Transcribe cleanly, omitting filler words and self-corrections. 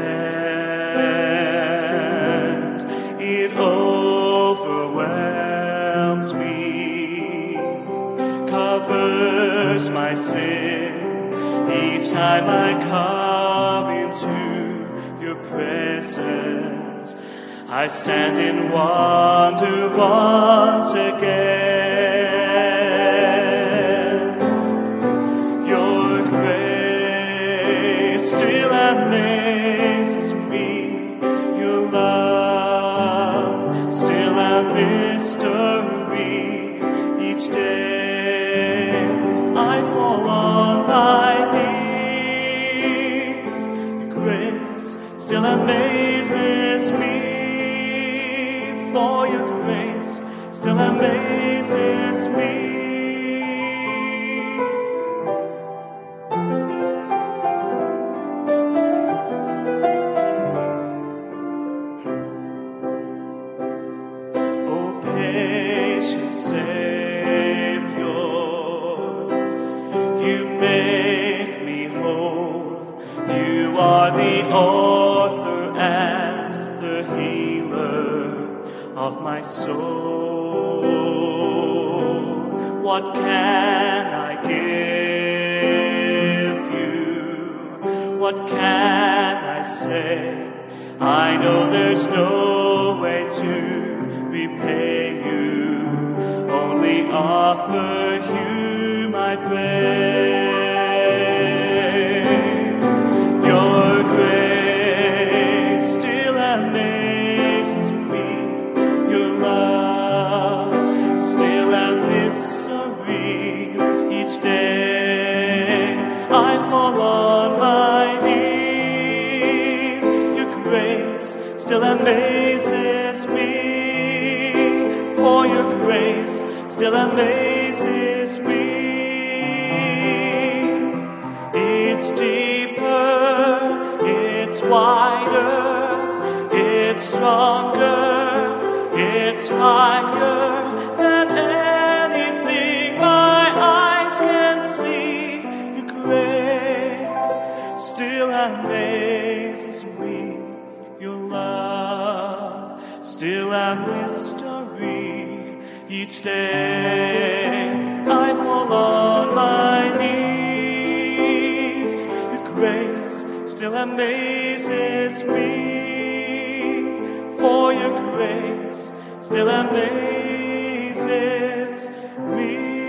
hand, it overwhelms me, covers my sin each time I come into your presence. I stand in wonder once again. Your grace still amazes me. Your love still a mystery. Each day I fall on my knees. Your grace still amazes me. For your grace still amazes me. Oh, patient Savior, you make me whole. You are the author and the healer of my soul. What can I give you? What can I say? I know there's no way to repay you. Only offer you my praise. Your grace still amazes me. Your love still a mystery. Each day I fall on my knees. Your grace still amazes me. For your grace still amazes me. It's deeper, it's wider, it's stronger, it's higher than anything my eyes can see. Your grace still amazes me. Your love still a mystery. Each day I fall on my knees. Your grace still amazes me. For your grace still amazes me.